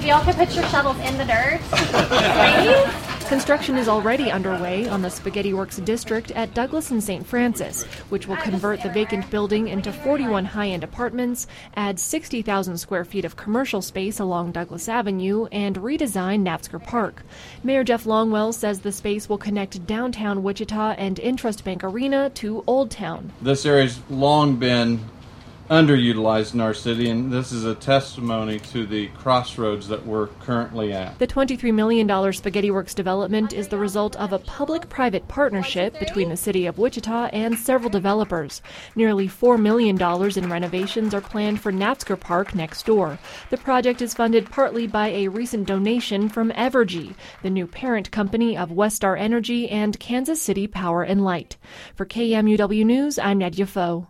If y'all could put your shovels in the dirt, please. Construction is already underway on the Spaghetti Works district at Douglas and St. Francis, which will convert the vacant building into 41 high-end apartments, add 60,000 square feet of commercial space along Douglas Avenue, and redesign Navsker Park. Mayor Jeff Longwell says the space will connect downtown Wichita and Intrust Bank Arena to Old Town. This area's long been underutilized in our city, and this is a testimony to the crossroads that we're currently at. The $23 million Spaghetti Works development is the result of a public-private partnership between the city of Wichita and several developers. Nearly $4 million in renovations are planned for Navsker Park next door. The project is funded partly by a recent donation from Evergy, the new parent company of Westar Energy and Kansas City Power and Light. For KMUW News, I'm Nadia Foe.